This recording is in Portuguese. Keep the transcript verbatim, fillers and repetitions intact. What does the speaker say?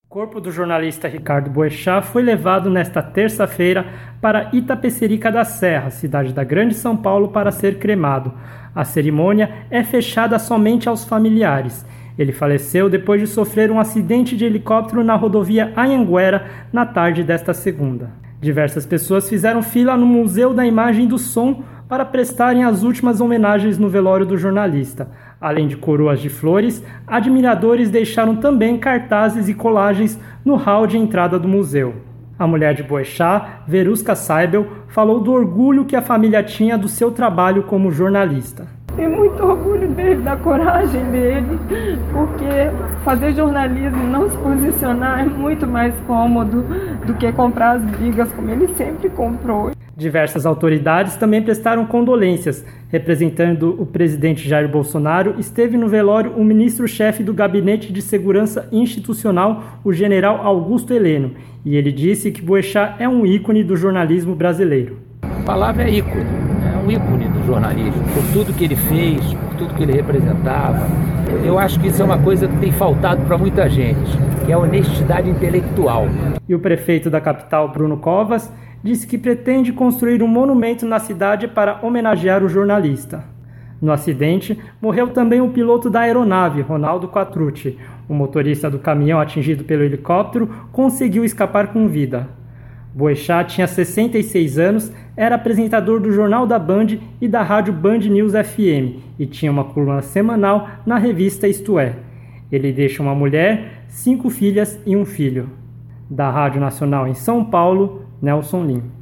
O corpo do jornalista Ricardo Boechat foi levado nesta terça-feira para Itapecerica da Serra, cidade da Grande São Paulo, para ser cremado. A cerimônia é fechada somente aos familiares. Ele faleceu depois de sofrer um acidente de helicóptero na rodovia Anhanguera na tarde desta segunda. Diversas pessoas fizeram fila no Museu da Imagem e do Som para prestarem as últimas homenagens no velório do jornalista. Além de coroas de flores, admiradores deixaram também cartazes e colagens no hall de entrada do museu. A mulher de Boechat, Verusca Seibel, falou do orgulho que a família tinha do seu trabalho como jornalista. Tenho muito orgulho dele, da coragem dele, porque fazer jornalismo e não se posicionar é muito mais cômodo do que comprar as brigas como ele sempre comprou. Diversas autoridades também prestaram condolências. Representando o presidente Jair Bolsonaro, esteve no velório o ministro-chefe do Gabinete de Segurança Institucional, o general Augusto Heleno, e ele disse que Boechat é um ícone do jornalismo brasileiro. A palavra é ícone, é um ícone do jornalismo, por tudo que ele fez, por tudo que ele representava. Eu acho que isso é uma coisa que tem faltado para muita gente, que é a honestidade intelectual. E o prefeito da capital, Bruno Covas, disse que pretende construir um monumento na cidade para homenagear o jornalista. No acidente, morreu também o piloto da aeronave, Ronaldo Quattrucci. O motorista do caminhão atingido pelo helicóptero conseguiu escapar com vida. Boechat tinha sessenta e seis anos, era apresentador do Jornal da Band e da rádio Band News F M e tinha uma coluna semanal na revista Isto É. Ele deixa uma mulher, cinco filhas e um filho. Da Rádio Nacional em São Paulo, Nelson Lim.